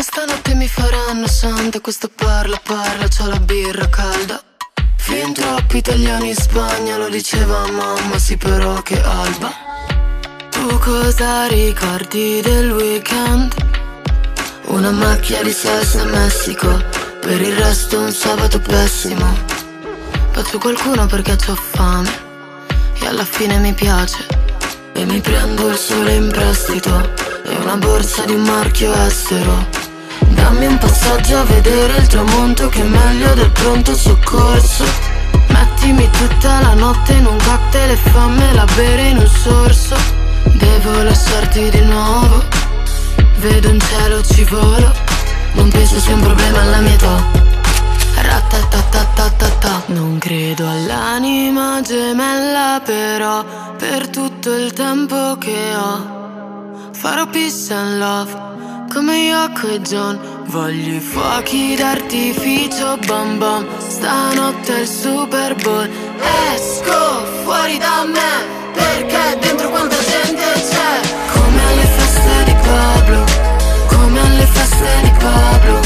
Stanotte mi faranno santa, questo parla, c'ho la birra calda. Fin troppi italiani in Spagna, lo diceva mamma, sì però che alba. Tu cosa ricordi del weekend? Una macchia di salsa a Messico, per il resto un sabato pessimo. Faccio qualcuno perché c'ho fame e alla fine mi piace. E mi prendo il sole in prestito e una borsa di un marchio estero. Dammi un passaggio a vedere il tramonto che è meglio del pronto soccorso. Mettimi tutta la notte in un cocktail e fammela bere in un sorso. Devo lasciarti di nuovo, vedo un cielo ci volo. Non penso sia un problema alla mia età. Ratatatatata. Non credo all'anima gemella, però per tutto il tempo che ho farò peace and love come Yoko e John. Voglio i fuochi d'artificio, bam bam. Stanotte è il Super Bowl. Esco fuori da me perché dentro quanta gente c'è. Come alle feste di Pablo, come alle feste di Pablo.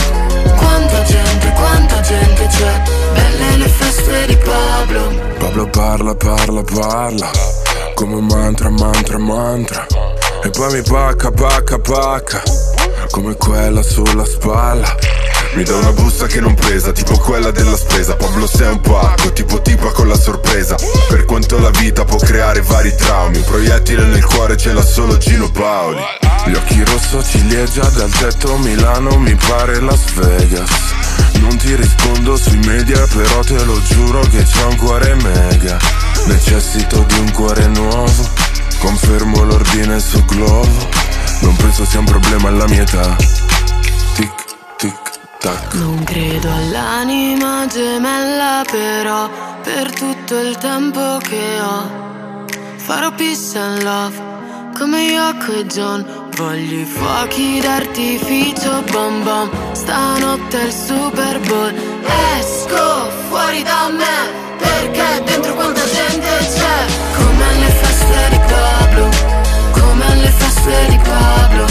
Quanta gente c'è. Belle le feste di Pablo. Pablo parla, parla, parla come un mantra, mantra, mantra. E poi mi pacca, pacca, pacca come quella sulla spalla. Mi dà una busta che non pesa, tipo quella della spesa. Pablo sei un pacco, tipo tipa con la sorpresa. Per quanto la vita può creare vari traumi, un proiettile nel cuore ce l'ha solo Gino Paoli. Gli occhi rosso ciliegia dal tetto Milano, mi pare Las Vegas. Non ti rispondo sui media, però te lo giuro che c'ho un cuore mega. Necessito di un cuore nuovo, confermo l'ordine su Glovo. Non penso sia un problema alla mia età. Tic, tic, tac. Non credo all'anima gemella, però per tutto il tempo che ho farò peace and love come Yoko e John. Voglio i fuochi d'artificio, bam bam. Stanotte è il Super Bowl. Esco fuori da me perché dentro quanta gente c'è. Come alle feste di Pablo, come alle feste di Pablo.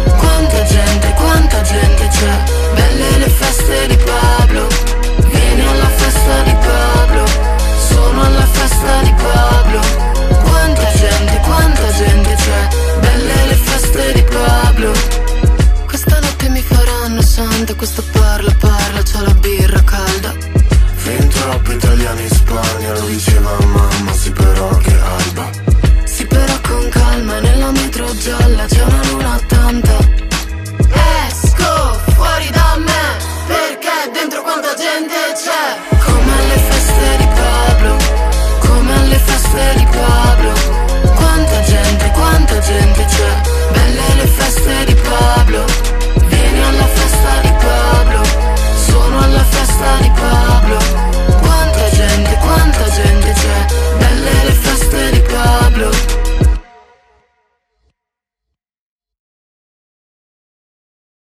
Quanta gente c'è. Belle le feste di Pablo. Vieni alla festa di Pablo. Sono alla festa di Pablo. Quanta gente c'è. Belle le feste di Pablo. Questa notte mi faranno santa, questo parla, c'ho la birra calda. Fin troppi italiani in Spagna, lo diceva mamma, sì però che alba. Sì però con calma, nella metro gialla c'è una luna tanta.